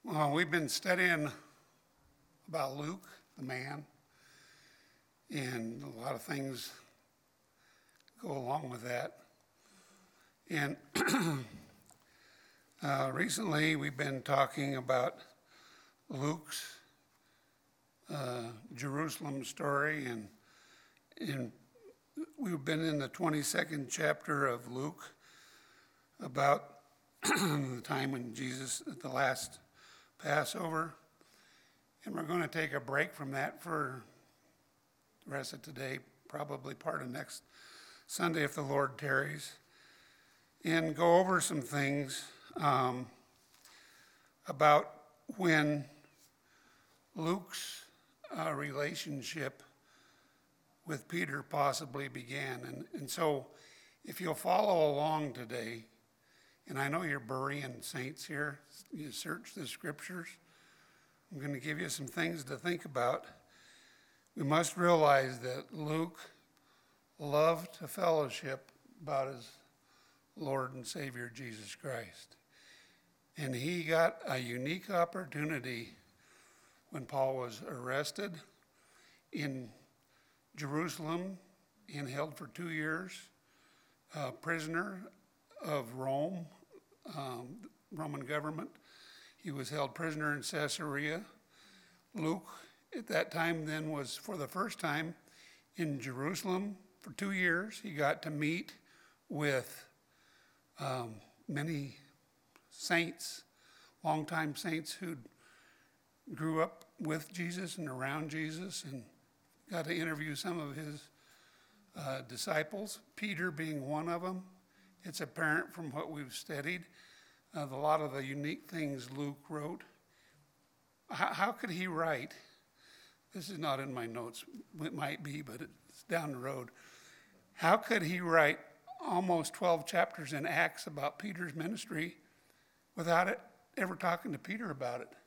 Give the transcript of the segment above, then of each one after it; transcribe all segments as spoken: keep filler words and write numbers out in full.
Well, we've been studying about Luke, the man, and a lot of things go along with that. And uh, recently we've been talking about Luke's uh, Jerusalem story, and, and we've been in the twenty-second chapter of Luke about the time when Jesus, at the last Passover, and we're going to take a break from that for the rest of today, probably part of next Sunday if the Lord tarries, and go over some things um, about when Luke's uh, relationship with Peter possibly began. And, and so if you'll follow along today, and I know you're Berean saints here, you search the scriptures. I'm going to give you some things to think about. We must realize that Luke loved to fellowship about his Lord and Savior Jesus Christ. And he got a unique opportunity when Paul was arrested in Jerusalem and held for two years, a prisoner of Rome, um, Roman government. He was held prisoner in Caesarea. Luke, at that time then, was for the first time in Jerusalem for two years. He got to meet with um, many saints, longtime saints who grew up with Jesus and around Jesus, and got to interview some of his uh, disciples, Peter being one of them. It's apparent from what we've studied, uh, a lot of the unique things Luke wrote. How, how could he write? This is not in my notes. It might be, but it's down the road. How could he write almost twelve chapters in Acts about Peter's ministry without it ever talking to Peter about it?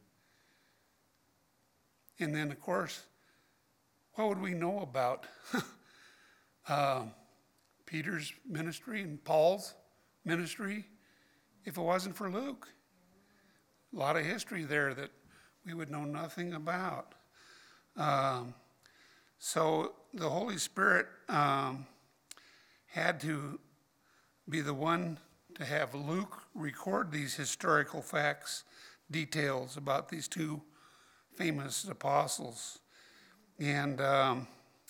And then, of course, what would we know about uh, Peter's ministry and Paul's ministry if it wasn't for Luke? A lot of history there that we would know nothing about. Um, so the Holy Spirit um, had to be the one to have Luke record these historical facts, details about these two famous apostles. And um,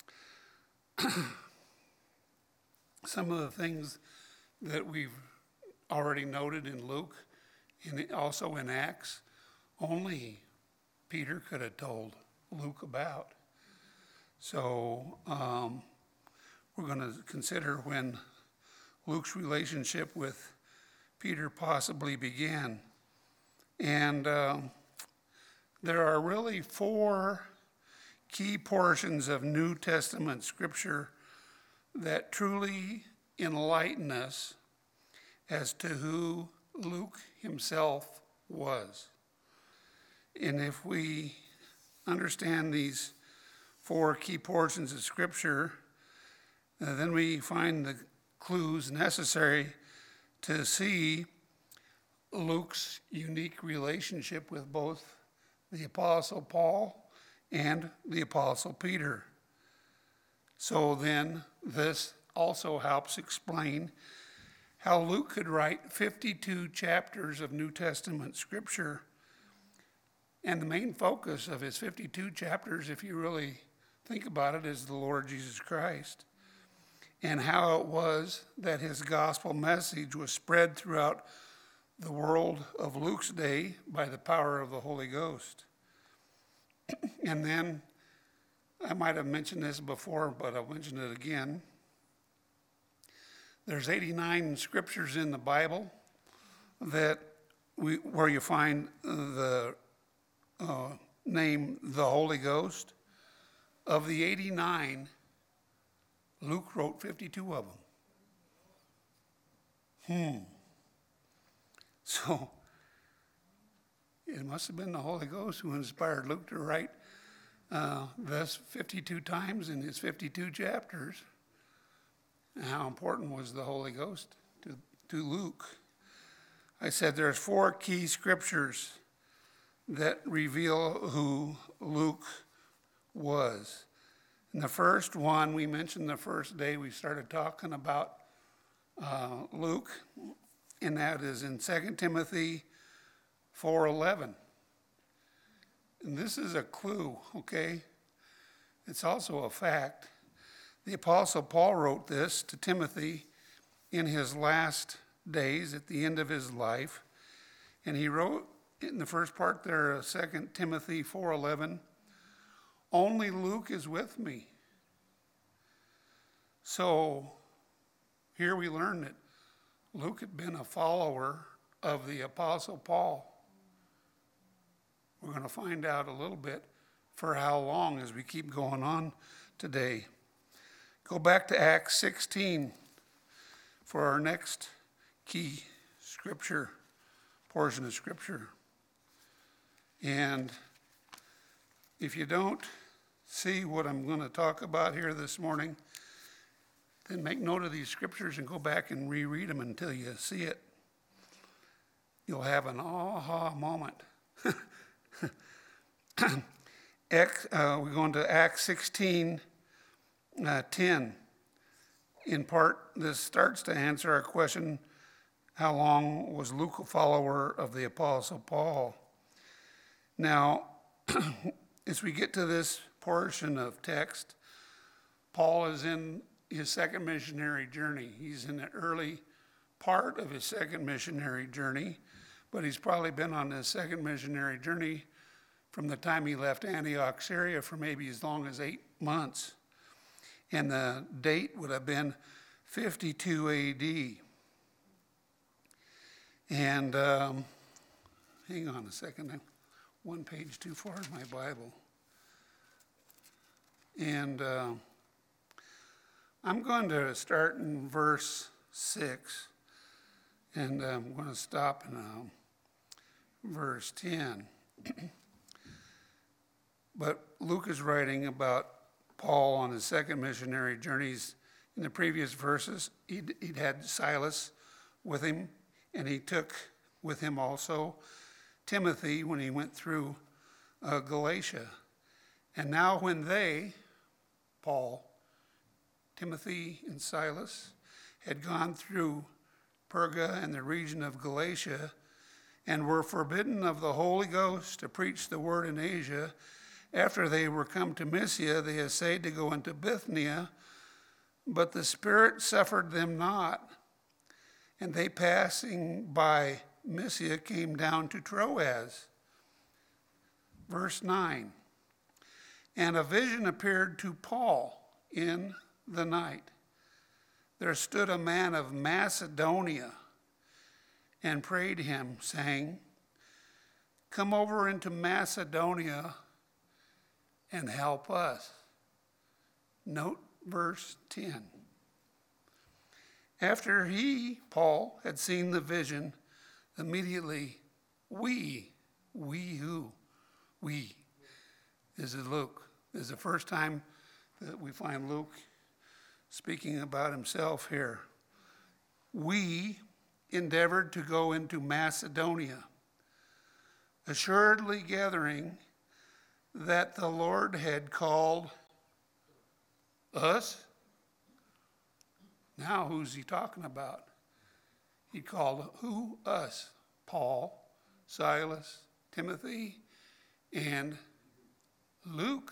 some of the things that we've already noted in Luke and also in Acts, only Peter could have told Luke about. So um, we're going to consider when Luke's relationship with Peter possibly began. And um, there are really four key portions of New Testament scripture that truly enlighten us as to who Luke himself was. And if we understand these four key portions of scripture, uh, then we find the clues necessary to see Luke's unique relationship with both the Apostle Paul and the Apostle Peter. So then this also helps explain how Luke could write fifty-two chapters of New Testament scripture. And the main focus of his fifty-two chapters, if you really think about it, is the Lord Jesus Christ. And how it was that his gospel message was spread throughout the world of Luke's day by the power of the Holy Ghost. And then, I might have mentioned this before, but I'll mention it again. There's eighty-nine scriptures in the Bible that we, where you find the uh, name the Holy Ghost. Of the eighty-nine, Luke wrote fifty-two of them. Hmm. So, it must have been the Holy Ghost who inspired Luke to write uh, this fifty-two times in his fifty-two chapters. And how important was the Holy Ghost to, to Luke? I said there's four key scriptures that reveal who Luke was. And the first one, we mentioned the first day we started talking about uh, Luke, and that is in Second Timothy four eleven. And this is a clue, okay? It's also a fact. The Apostle Paul wrote this to Timothy in his last days at the end of his life. And he wrote in the first part there, Second Timothy four eleven, only Luke is with me. So here we learn that Luke had been a follower of the Apostle Paul. We're going to find out a little bit for how long as we keep going on today. Go back to Acts sixteen for our next key scripture, portion of scripture. And if you don't see what I'm going to talk about here this morning, then make note of these scriptures and go back and reread them until you see it. You'll have an aha moment. Acts, uh, we're going to Acts sixteen, uh, ten. In part, this starts to answer our question, how long was Luke a follower of the Apostle Paul? Now, as we get to this portion of text, Paul is in his second missionary journey. He's in the early part of his second missionary journey, but he's probably been on his second missionary journey from the time he left Antioch, Syria, for maybe as long as eight months. And the date would have been fifty-two A D. And um, hang on a second, I'm one page too far in my Bible. And uh, I'm going to start in verse six, and I'm going to stop in um, verse ten. But Luke is writing about Paul on his second missionary journeys. In the previous verses, he'd, he'd had Silas with him, and he took with him also Timothy when he went through uh, Galatia. And now when they, Paul, Timothy and Silas, had gone through Perga and the region of Galatia and were forbidden of the Holy Ghost to preach the word in Asia, after they were come to Mysia, they essayed to go into Bithynia, but the Spirit suffered them not. And they passing by Mysia came down to Troas. Verse nine, and a vision appeared to Paul in the night. There stood a man of Macedonia and prayed him, saying, come over into Macedonia and help us. Note verse ten. After he, Paul, had seen the vision, immediately we, we who? We. This is Luke. This is the first time that we find Luke speaking about himself here. We endeavored to go into Macedonia, assuredly gathering that the Lord had called us. Now who's he talking about? He called who? Us. Paul, Silas, Timothy, and Luke,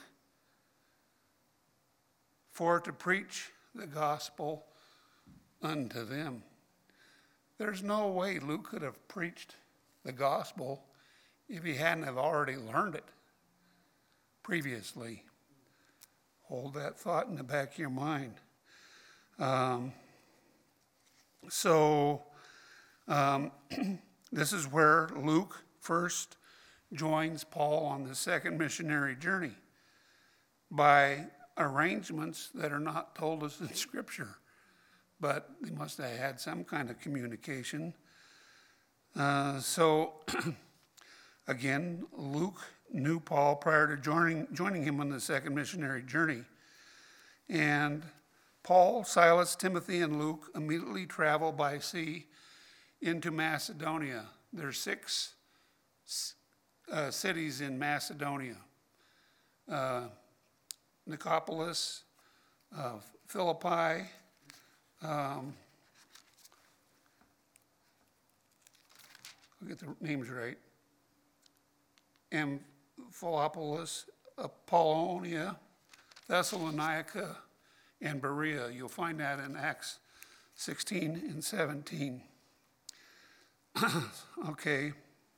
for to preach the gospel unto them. There's no way Luke could have preached the gospel if he hadn't have already learned it previously. Hold that thought in the back of your mind. Um, so um, this is where Luke first joins Paul on the second missionary journey by arrangements that are not told us in Scripture, but they must have had some kind of communication. Uh, so again, Luke knew Paul prior to joining, joining him on the second missionary journey. And Paul, Silas, Timothy, and Luke immediately travel by sea into Macedonia. There's six uh, cities in Macedonia. Uh, Nicopolis, uh, Philippi, um, I'll get the names right, Amphipolis, Apollonia, Thessalonica, and Berea. You'll find that in Acts sixteen and seventeen. Okay.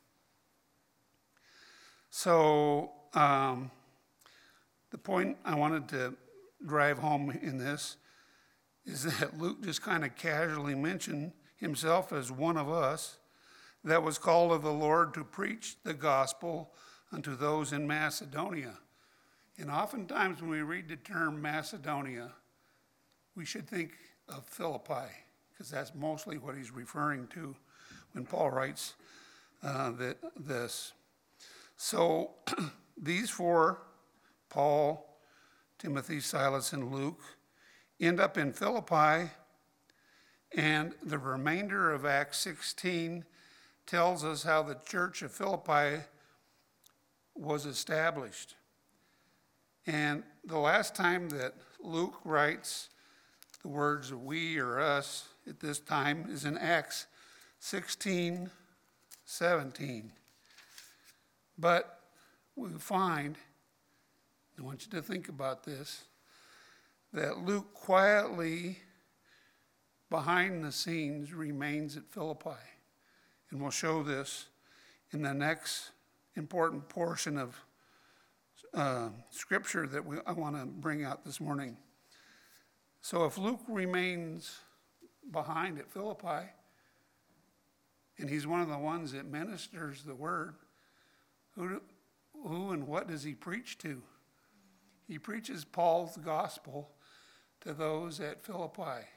So um, the point I wanted to drive home in this is that Luke just kind of casually mentioned himself as one of us that was called of the Lord to preach the gospel unto those in Macedonia. And oftentimes when we read the term Macedonia, we should think of Philippi, because that's mostly what he's referring to when Paul writes uh, the, this. So these four, Paul, Timothy, Silas, and Luke, end up in Philippi, and the remainder of Acts sixteen tells us how the church of Philippi was established. And the last time that Luke writes the words we or us at this time is in Acts sixteen seventeen. But we find, I want you to think about this, that Luke quietly, behind the scenes, remains at Philippi. And we'll show this in the next important portion of uh, scripture that we, I want to bring out this morning. So if Luke remains behind at Philippi, and he's one of the ones that ministers the word, who, who and what does he preach to? He preaches Paul's gospel to those at Philippi.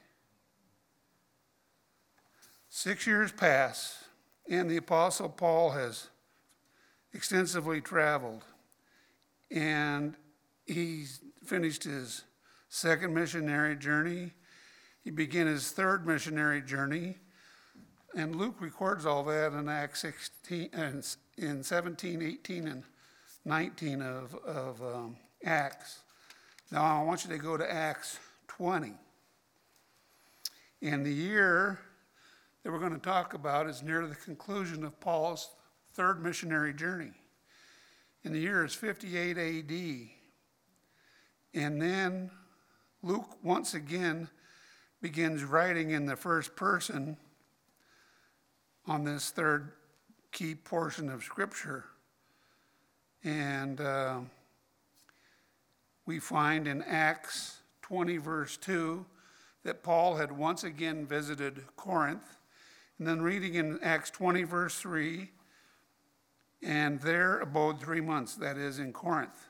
Six years pass, and the Apostle Paul has extensively traveled, and he's finished his second missionary journey. He began his third missionary journey, and Luke records all that in Acts sixteen, and in seventeen, eighteen, and nineteen of, of um, Acts. Now I want you to go to Acts twenty. And the year that we're going to talk about is near the conclusion of Paul's third missionary journey. And the year is fifty-eight A D. And then Luke once again begins writing in the first person on this third key portion of Scripture. And uh, we find in Acts twenty, verse two, that Paul had once again visited Corinth. And then reading in Acts twenty, verse three, and there abode three months, that is, in Corinth.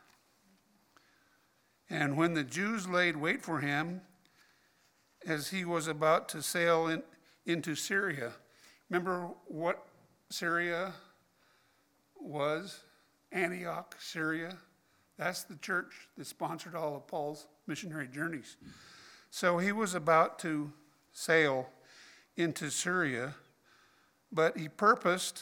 And when the Jews laid wait for him, as he was about to sail in, into Syria. Remember what Syria was? Antioch, Syria. That's the church that sponsored all of Paul's missionary journeys. So he was about to sail into Syria, but he purposed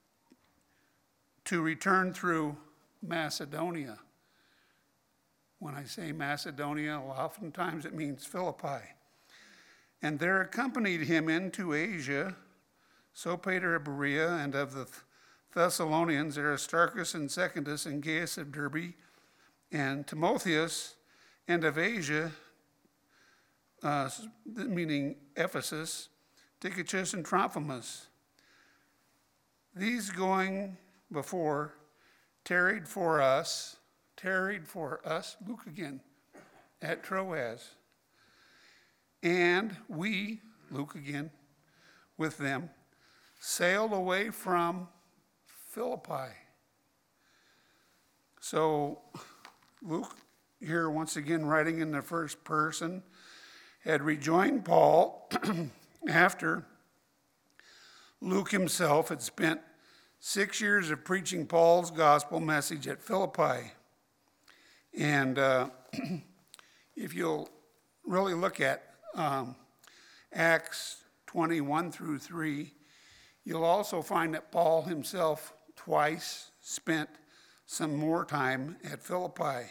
to return through Macedonia. When I say Macedonia, oftentimes it means Philippi. And there accompanied him into Asia Sopater of Berea, and of the Thessalonians Aristarchus and Secundus and Gaius of Derbe, and Timotheus, and of Asia, uh, meaning Ephesus, Tychicus and Trophimus. These going before tarried for us, tarried for us, Luke again, at Troas. And we, Luke again, with them, sailed away from Philippi. So Luke, here once again writing in the first person, had rejoined Paul after Luke himself had spent six years of preaching Paul's gospel message at Philippi. And uh, if you'll really look at um, Acts twenty-one through three, you'll also find that Paul himself twice spent some more time at Philippi.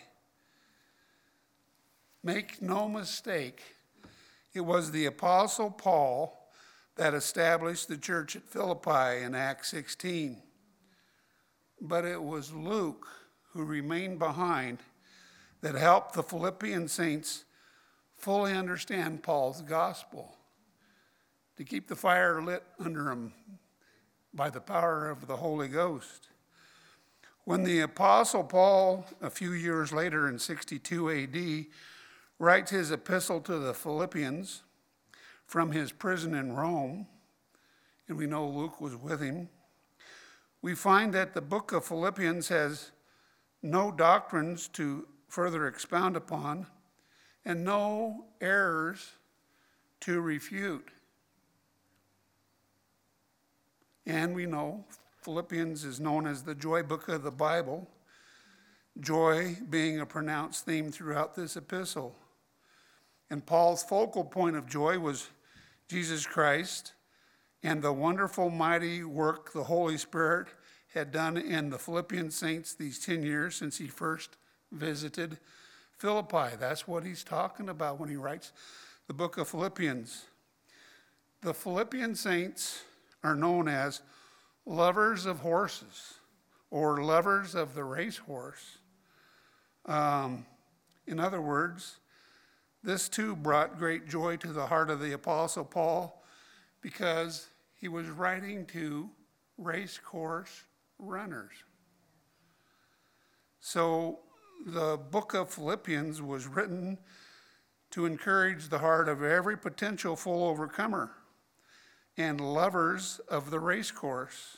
Make no mistake, it was the Apostle Paul that established the church at Philippi in Acts sixteen. But it was Luke who remained behind that helped the Philippian saints fully understand Paul's gospel, to keep the fire lit under them by the power of the Holy Ghost. When the Apostle Paul, a few years later in sixty-two A D, writes his epistle to the Philippians from his prison in Rome, and we know Luke was with him, we find that the book of Philippians has no doctrines to further expound upon and no errors to refute. And we know Philippians is known as the joy book of the Bible, joy being a pronounced theme throughout this epistle. And Paul's focal point of joy was Jesus Christ and the wonderful, mighty work the Holy Spirit had done in the Philippian saints these ten years since he first visited Philippi. That's what he's talking about when he writes the book of Philippians. The Philippian saints are known as lovers of horses or lovers of the racehorse. Um, in other words, this too brought great joy to the heart of the Apostle Paul because he was writing to race course runners. So the book of Philippians was written to encourage the heart of every potential full overcomer and lovers of the race course,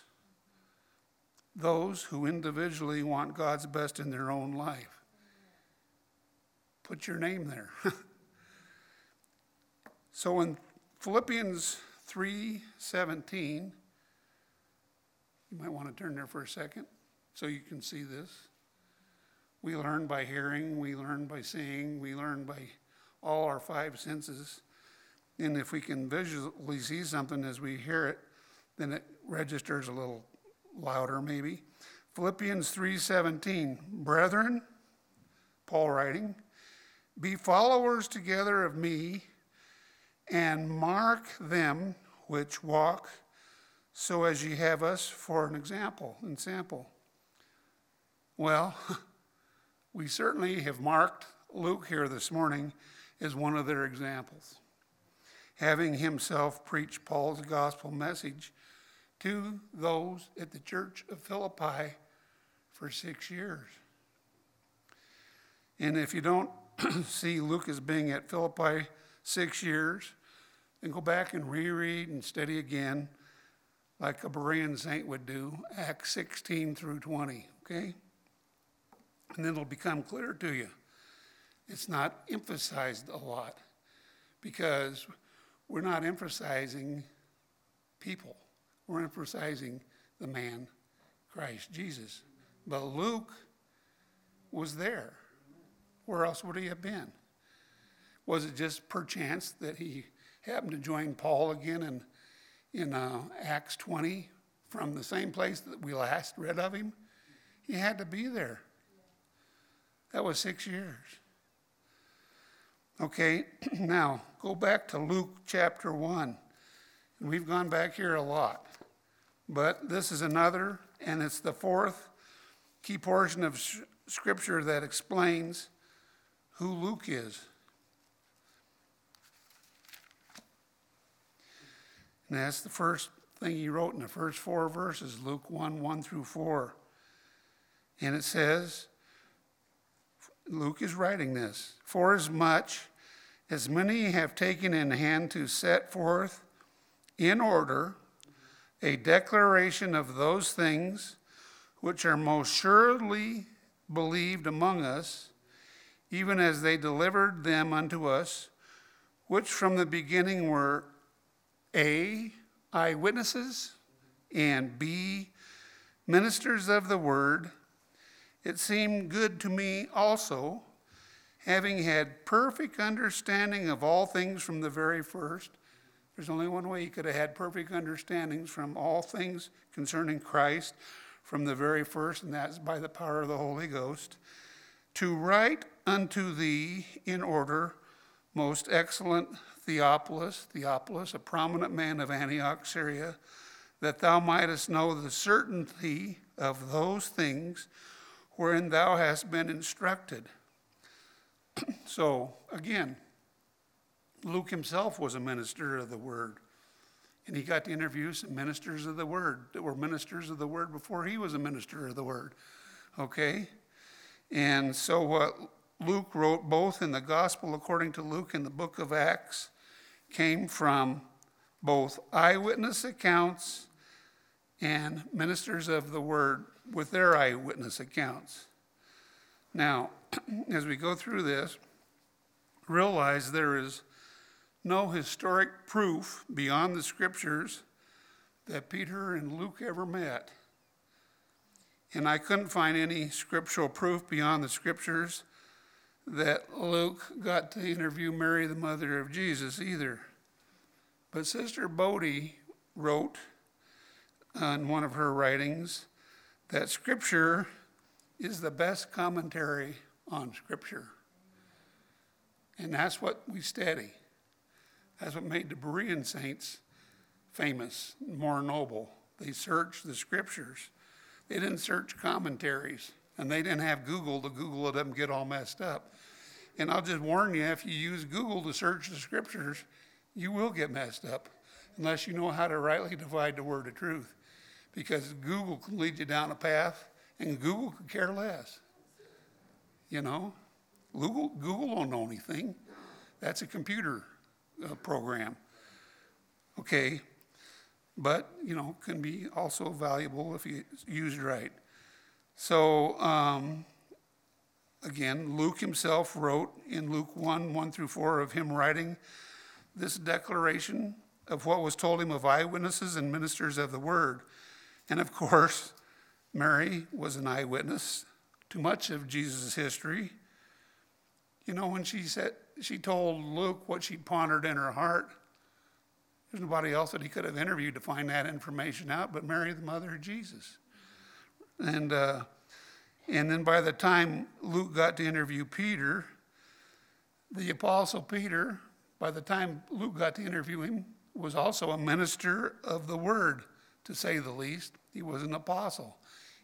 those who individually want God's best in their own life. Put your name there. So in Philippians three seventeen, you might want to turn there for a second so you can see this. We learn by hearing, we learn by seeing, we learn by all our five senses. And if we can visually see something as we hear it, then it registers a little louder maybe. Philippians three seventeen, brethren, Paul writing, be followers together of me, and mark them which walk so as ye have us for an example and sample. Well, we certainly have marked Luke here this morning as one of their examples, having himself preached Paul's gospel message to those at the church of Philippi for six years. And if you don't see Luke as being at Philippi six years, then go back and reread and study again like a Berean saint would do, Acts sixteen through twenty, okay? And then it'll become clear to you. It's not emphasized a lot because we're not emphasizing people. We're emphasizing the man, Christ Jesus. But Luke was there. Where else would he have been? Was it just perchance that he happened to join Paul again in, in uh, Acts twenty from the same place that we last read of him? He had to be there. That was six years. Okay, now go back to Luke chapter one. And we've gone back here a lot. But this is another, and it's the fourth key portion of Scripture that explains who Luke is. And that's the first thing he wrote in the first four verses, Luke one, one through four. And it says, Luke is writing this, for as much as many have taken in hand to set forth in order a declaration of those things which are most surely believed among us, even as they delivered them unto us, which from the beginning were A, eyewitnesses, and B, ministers of the word, it seemed good to me also, having had perfect understanding of all things from the very first. There's only one way you could have had perfect understandings from all things concerning Christ from the very first, and that's by the power of the Holy Ghost, to write unto thee in order, most excellent Theophilus, Theophilus, a prominent man of Antioch, Syria, that thou mightest know the certainty of those things wherein thou hast been instructed. So, again, Luke himself was a minister of the word. And he got to interview some ministers of the word that were ministers of the word before he was a minister of the word. Okay? And so what Luke wrote both in the Gospel according to Luke and the book of Acts came from both eyewitness accounts and ministers of the word with their eyewitness accounts. Now, as we go through this, realize there is no historic proof beyond the scriptures that Peter and Luke ever met. And I couldn't find any scriptural proof beyond the scriptures that Luke got to interview Mary, the mother of Jesus, either. But Sister Bodie wrote in one of her writings that Scripture is the best commentary on Scripture. And that's what we study. That's what made the Berean saints famous, more noble. They searched the Scriptures. They didn't search commentaries, and they didn't have Google to Google it up and get all messed up. And I'll just warn you, if you use Google to search the Scriptures, you will get messed up unless you know how to rightly divide the word of truth. Because Google can lead you down a path, and Google could care less. You know, Google, Google don't know anything. That's a computer uh, program. Okay, but, you know, can be also valuable if you used right. So, um, again, Luke himself wrote in Luke one, one through four of him writing this declaration of what was told him of eyewitnesses and ministers of the word. And of course, Mary was an eyewitness to much of Jesus' history. You know, when she said, she told Luke what she pondered in her heart, there's nobody else that he could have interviewed to find that information out but Mary, the mother of Jesus. And, uh, and then by the time Luke got to interview Peter, the Apostle Peter, by the time Luke got to interview him, was also a minister of the word, to say the least. He was an apostle.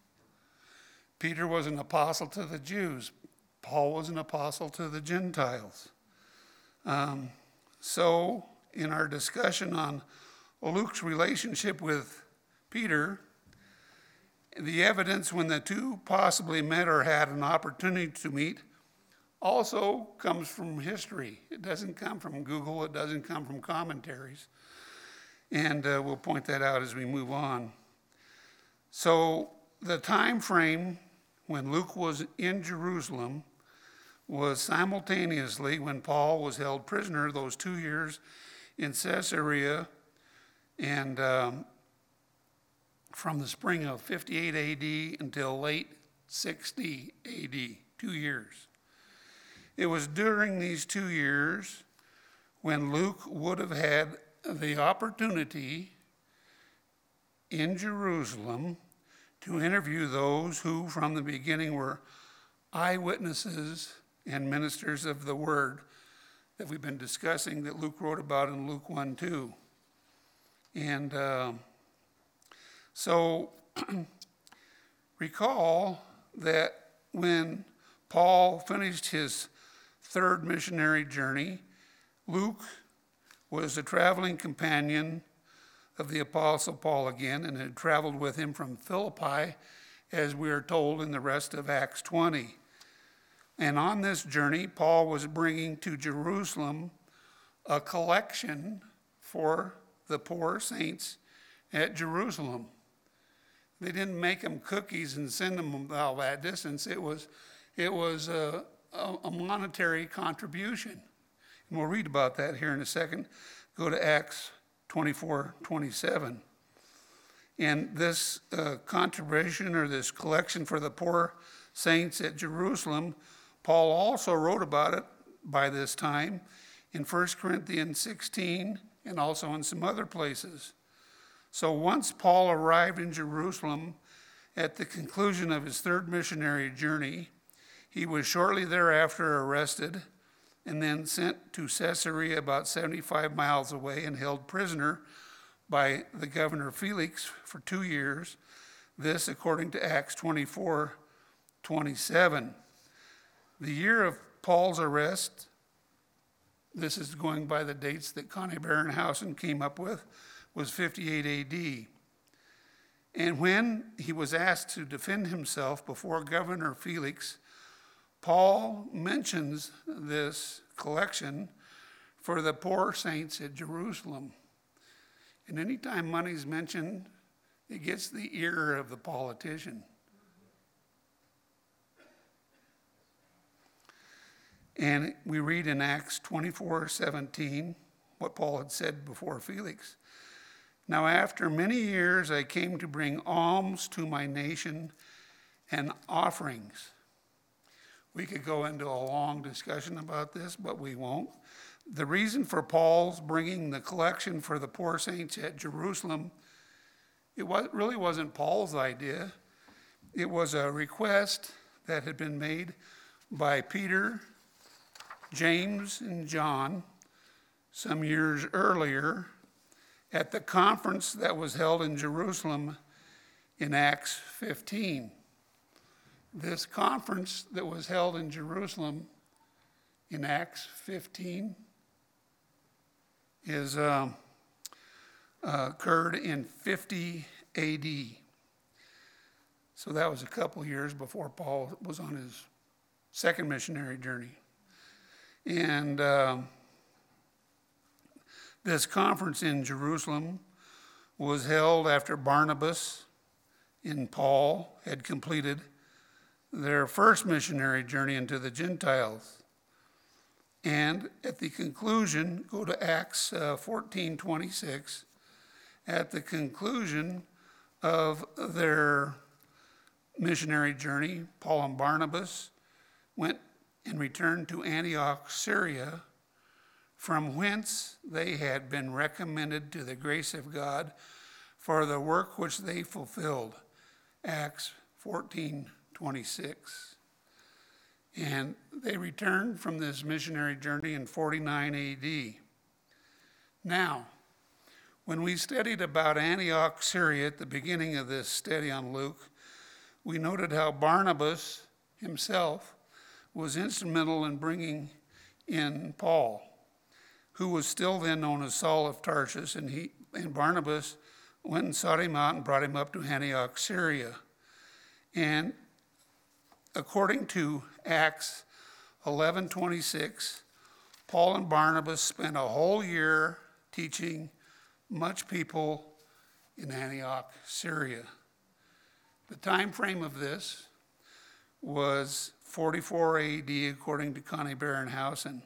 Peter was an apostle to the Jews. Paul was an apostle to the Gentiles. Um, so, in our discussion on Luke's relationship with Peter, the evidence when the two possibly met or had an opportunity to meet also comes from history. It doesn't come from Google. It doesn't come from commentaries. And uh, we'll point that out as we move on. So the time frame when Luke was in Jerusalem was simultaneously when Paul was held prisoner those two years in Caesarea, and um, from the spring of fifty-eight A D until late sixty A D, two years. It was during these two years when Luke would have had the opportunity in Jerusalem to interview those who from the beginning were eyewitnesses and ministers of the word that we've been discussing, that Luke wrote about in Luke one two. And uh, so recall that when Paul finished his third missionary journey, Luke was a traveling companion of the Apostle Paul again, and had traveled with him from Philippi, as we are told in the rest of Acts twenty. And on this journey, Paul was bringing to Jerusalem a collection for the poor saints at Jerusalem. They didn't make them cookies and send them all that distance. It was, it was a, a monetary contribution. And we'll read about that here in a second. Go to Acts twenty-four twenty-seven. And this uh, contribution, or this collection for the poor saints at Jerusalem, Paul also wrote about it by this time in First Corinthians sixteen and also in some other places. So once Paul arrived in Jerusalem At the conclusion of his third missionary journey, he was shortly thereafter arrested and then sent to Caesarea, about seventy-five miles away, and held prisoner by the governor Felix for two years. This according to Acts twenty-four twenty-seven. The year of Paul's arrest, this is going by the dates that Connie Barenhausen came up with, was fifty-eight A D. And when he was asked to defend himself before Governor Felix, Paul mentions this collection for the poor saints at Jerusalem. And anytime money's mentioned, it gets the ear of the politician. And we read in Acts twenty-four seventeen what Paul had said before Felix. Now after many years I came to bring alms to my nation and offerings. We could go into a long discussion about this, but we won't. The reason for Paul's bringing the collection for the poor saints at Jerusalem, it was, really wasn't Paul's idea. It was a request that had been made by Peter, James, and John some years earlier at the conference that was held in Jerusalem in Acts fifteen. This conference that was held in Jerusalem in Acts fifteen is uh, uh, occurred in fifty A D. So that was a couple years before Paul was on his second missionary journey. And uh, this conference in Jerusalem was held after Barnabas and Paul had completed their first missionary journey into the Gentiles. And at the conclusion, go to Acts uh, fourteen twenty-six, at the conclusion of their missionary journey, Paul and Barnabas went and returned to Antioch, Syria, from whence they had been recommended to the grace of God for the work which they fulfilled. Acts fourteen twenty-six. And they returned from this missionary journey in forty-nine A D. Now, when we studied about Antioch, Syria at the beginning of this study on Luke, we noted how Barnabas himself was instrumental in bringing in Paul, who was still then known as Saul of Tarsus, and he and Barnabas went and sought him out and brought him up to Antioch, Syria. And according to Acts eleven twenty-six, Paul and Barnabas spent a whole year teaching much people in Antioch, Syria. The time frame of this was forty-four A D according to Connie Barenhausen.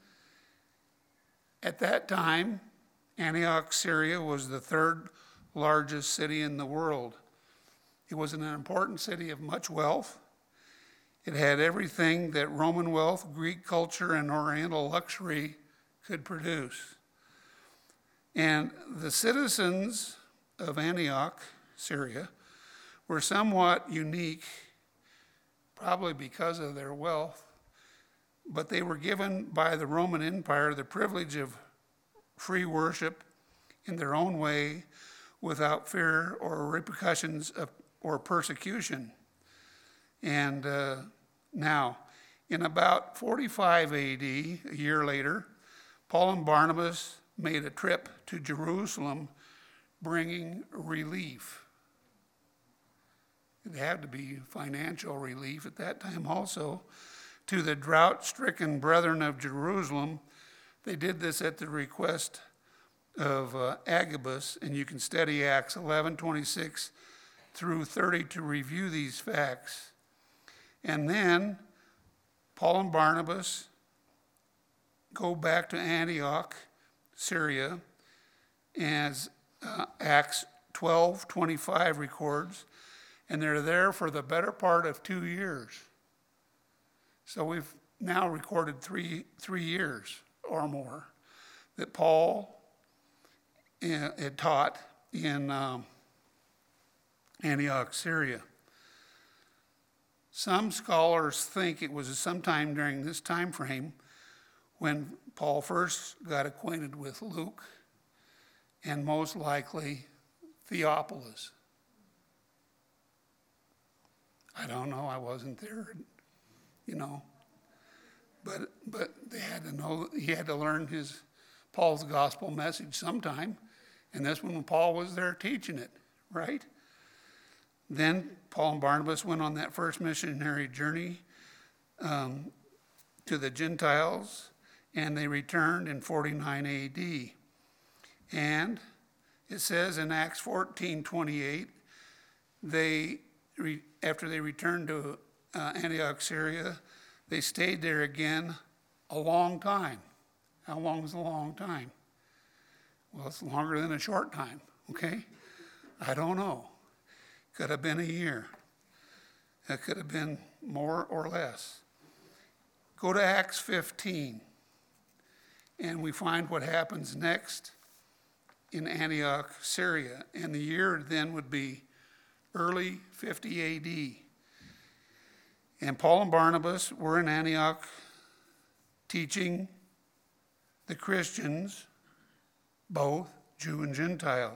At that time, Antioch, Syria was the third largest city in the world. It was an important city of much wealth. It had everything that Roman wealth, Greek culture, and Oriental luxury could produce. And the citizens of Antioch, Syria, were somewhat unique, probably because of their wealth, but they were given by the Roman Empire the privilege of free worship in their own way without fear or repercussions of, or persecution. And uh, now, in about forty-five A D, a year later, Paul and Barnabas made a trip to Jerusalem bringing relief. It had to be financial relief at that time also. To the drought-stricken brethren of Jerusalem, they did this at the request of uh, Agabus, and you can study Acts eleven twenty-six through thirty to review these facts. And then Paul and Barnabas go back to Antioch, Syria, as uh, Acts twelve twenty-five records, and they're there for the better part of two years. So we've now recorded three, three years or more that Paul uh, had taught in um, Antioch, Syria. Some scholars think it was sometime during this time frame when Paul first got acquainted with Luke, and most likely Theophilus. I don't know, I wasn't there, you know. But but they had to know, he had to learn his Paul's gospel message sometime, and that's when Paul was there teaching it, right? Then Paul and Barnabas went on that first missionary journey um, to the Gentiles, and they returned in forty-nine A D. And it says in Acts fourteen twenty-eight, they re, after they returned to uh, Antioch, Syria, they stayed there again a long time. How long is a long time? Well, it's longer than a short time, okay? I don't know. Could have been a year. It could have been more or less. Go to Acts fifteen, and we find what happens next in Antioch, Syria. And the year then would be early fifty A D. And Paul and Barnabas were in Antioch teaching the Christians, both Jew and Gentile.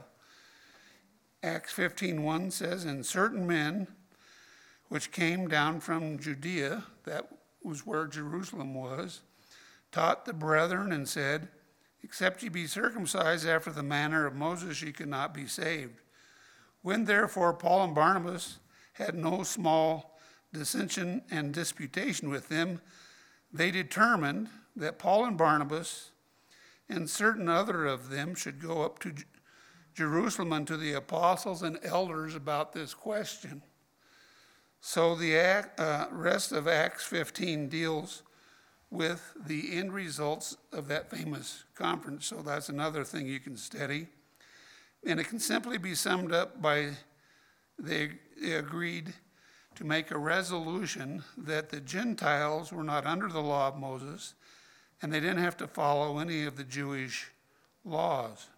Acts fifteen one says, and certain men which came down from Judea, that was where Jerusalem was, taught the brethren and said, except ye be circumcised after the manner of Moses, ye could not be saved. When therefore Paul and Barnabas had no small dissension and disputation with them, they determined that Paul and Barnabas and certain other of them should go up to Jerusalem unto the apostles and elders about this question. So the uh, rest of Acts fifteen deals with the end results of that famous conference. So that's another thing you can study. And it can simply be summed up by they, they agreed to make a resolution that the Gentiles were not under the law of Moses, and they didn't have to follow any of the Jewish laws.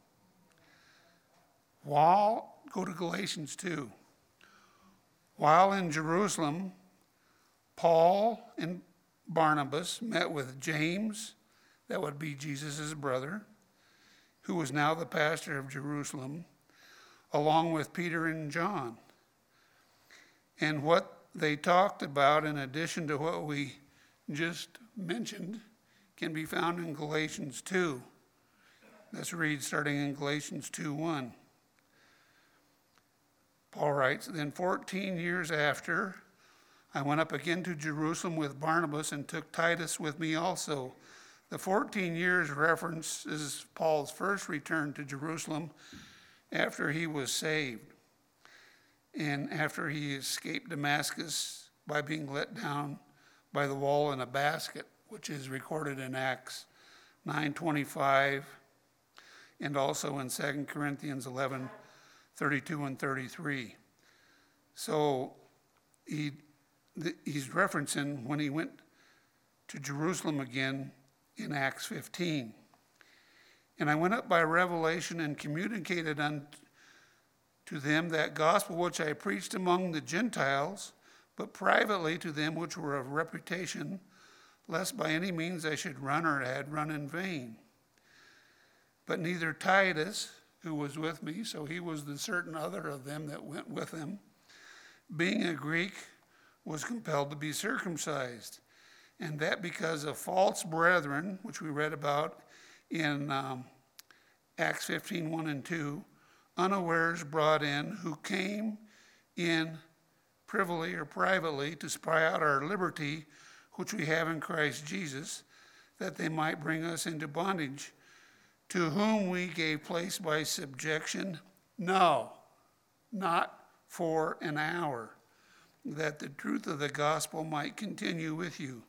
While, go to Galatians two. While in Jerusalem, Paul and Barnabas met with James, that would be Jesus' brother, who was now the pastor of Jerusalem, along with Peter and John. And what they talked about, in addition to what we just mentioned, can be found in Galatians two. Let's read starting in Galatians two one. Paul writes, then fourteen years after, I went up again to Jerusalem with Barnabas and took Titus with me also. The fourteen years references Paul's first return to Jerusalem after he was saved and after he escaped Damascus by being let down by the wall in a basket, which is recorded in Acts nine twenty-five and also in Second Corinthians eleven thirty-two and thirty-three. So he he's referencing when he went to Jerusalem again in Acts fifteen. And I went up by revelation and communicated unto them that gospel which I preached among the Gentiles, but privately to them which were of reputation, lest by any means I should run or had run in vain. But neither Titus, who was with me, so he was the certain other of them that went with him, being a Greek, was compelled to be circumcised. And that because of false brethren, which we read about in um, Acts fifteen one and two, unawares brought in, who came in privily or privately to spy out our liberty, which we have in Christ Jesus, that they might bring us into bondage, to whom we gave place by subjection, no, not for an hour, that the truth of the gospel might continue with you.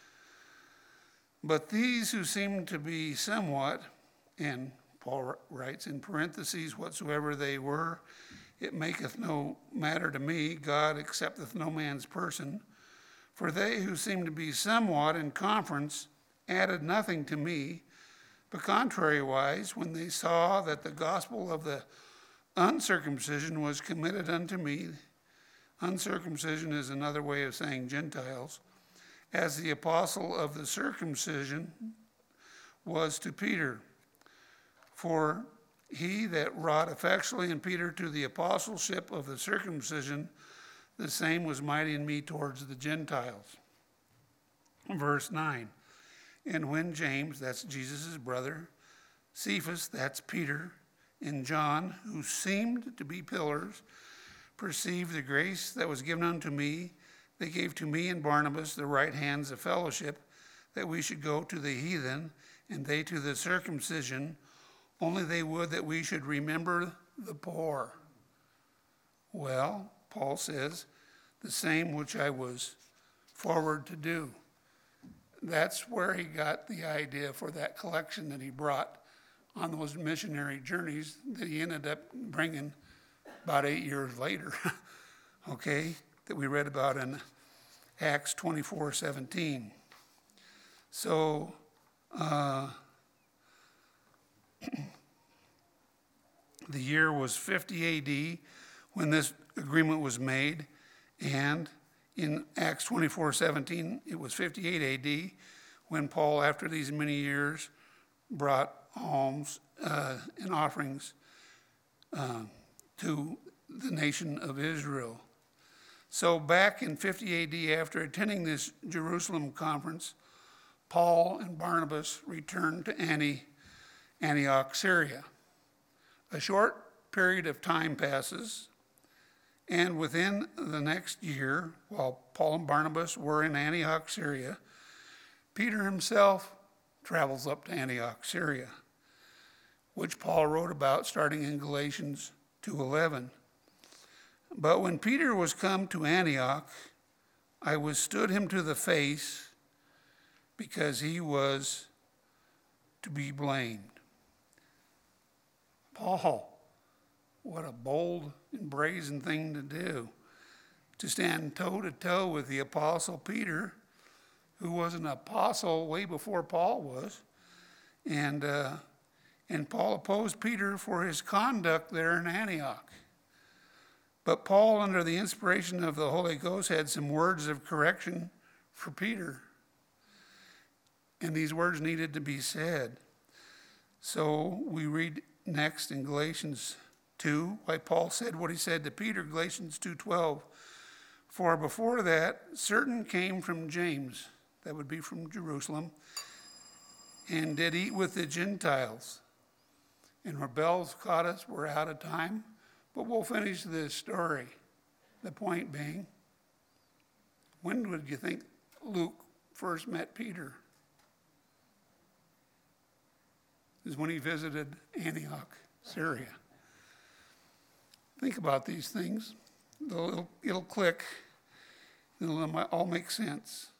But these who seem to be somewhat, and Paul writes in parentheses, whatsoever they were, it maketh no matter to me, God accepteth no man's person. For they who seem to be somewhat in conference added nothing to me, but contrariwise, when they saw that the gospel of the uncircumcision was committed unto me, Uncircumcision is another way of saying Gentiles, as the apostle of the circumcision was to Peter. For he that wrought effectually in Peter to the apostleship of the circumcision, the same was mighty in me towards the Gentiles. Verse nine, and when James, that's Jesus' brother, Cephas, that's Peter, and John, who seemed to be pillars, perceived the grace that was given unto me, they gave to me and Barnabas the right hands of fellowship, that we should go to the heathen, and they to the circumcision, only they would that we should remember the poor. Well, Paul says, the same which I was forward to do. That's where he got the idea for that collection that he brought on those missionary journeys that he ended up bringing about eight years later, okay, that we read about in Acts twenty-four seventeen. So, uh, the year was fifty A D when this agreement was made, and in Acts twenty-four seventeen, it was fifty-eight A D when Paul, after these many years, brought alms uh, and offerings uh, to the nation of Israel. So back in fifty A D, after attending this Jerusalem conference, Paul and Barnabas returned to Antioch, Syria. A short period of time passes, and within the next year, while Paul and Barnabas were in Antioch, Syria, Peter himself travels up to Antioch, Syria, which Paul wrote about starting in Galatians two eleven. But when Peter was come to Antioch, I withstood him to the face, because he was to be blamed. Paul, what a bold and brazen thing to do, to stand toe-to-toe with the Apostle Peter, who was an apostle way before Paul was. And, uh, and Paul opposed Peter for his conduct there in Antioch. But Paul, under the inspiration of the Holy Ghost, had some words of correction for Peter. And these words needed to be said. So we read next in Galatians two, why Paul said what he said to Peter, Galatians two twelve. For before that, certain came from James, that would be from Jerusalem, and did eat with the Gentiles. And our bells caught us, we're out of time, but we'll finish this story. The point being, when would you think Luke first met Peter? Is when he visited Antioch, Syria. Think about these things. It'll, it'll click. It'll all make sense.